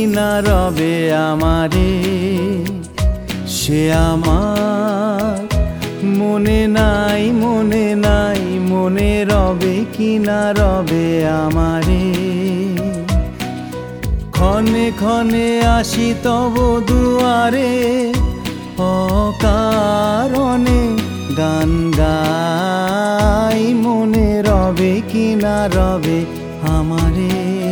কিনা রবে আমারে, সে আমার মনে নাই, মনে নাই, মনে রবে কিনা রবে আমারে। ক্ষণে ক্ষণে আসি তব দুয়ারে, অকারণে গান গাই, মনে রবে কিনা রবে আমারে।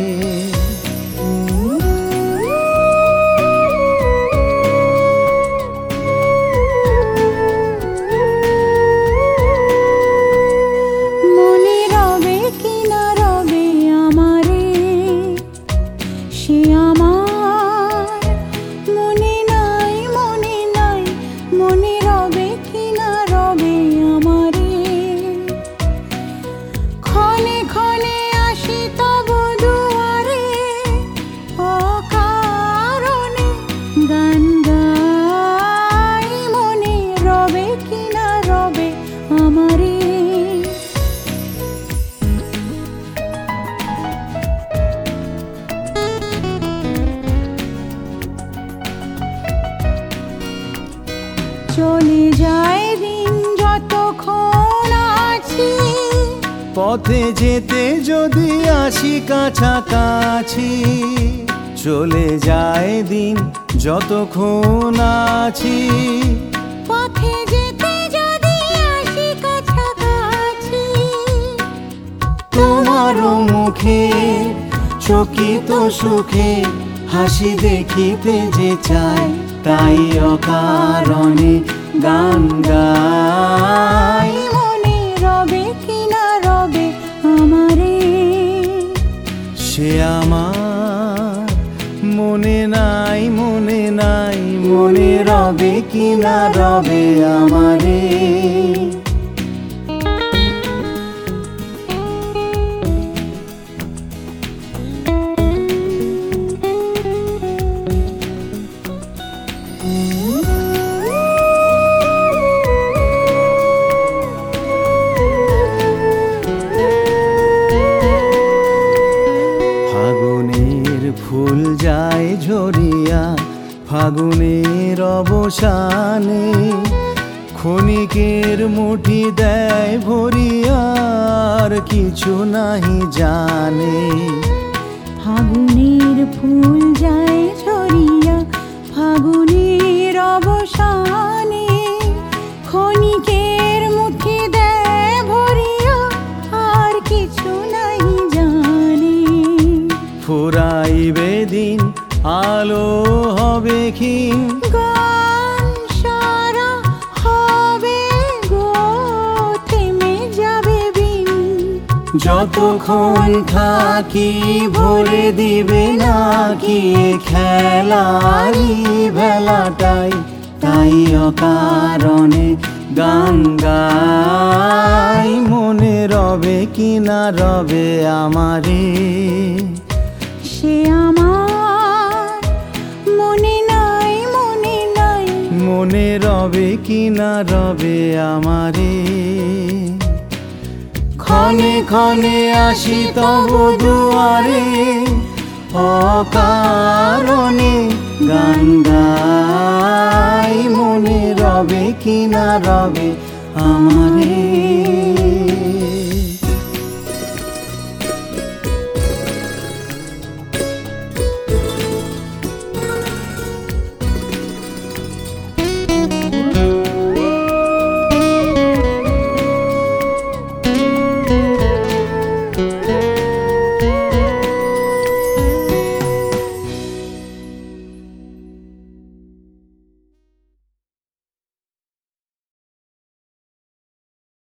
চলে যায় দিন যতক্ষণ আছি, পথে যেতে যদি আসি কাছাকাছি। চলে যায় দিন যতক্ষণ আছি, পথে যেতে যদি আসি কাছাকাছি। তোমারও মুখে চকিত সুখে হাসি দেখিতে যে চাই, তাই অকারণে গান গাই, মনে রবে কিনা রবে আমারে। সে আমার মনে নাই, মনে নাই, মনে রবে কিনা রবে আমারে। ফাগুনের ফুল যায় ঝরিয়া, ফাগুনের অবসানে ক্ষণিকের মুঠি দেয় ভরিয়া, আর কিছু নাহি জানে। ফাগুনের ফুল যায় ঝরিয়া, ফাগুনের অবসানে ক্ষণিকের মুঠি দেয় ভরিয়া, আর কিছু নাই জানে। ফুরাইবে দিন আলো হবে ক্ষীণ, গান সারা হবে গো থেমে যাবে বিন। যতক্ষণ থাকি ভরে দিবে নাকি খেলারি ভেলাটাই, তাই অকারণে গান গাই, মনে রবে কিনা রবে আমারে। সে আমার মনে নাই, মনে নাই, মনে রবে কিনা রবে আমারে। ক্ষণে ক্ষণে আসি তব দুয়ারে, অকারণে গান গাই, মনে রবে কিনা রবে আমারে।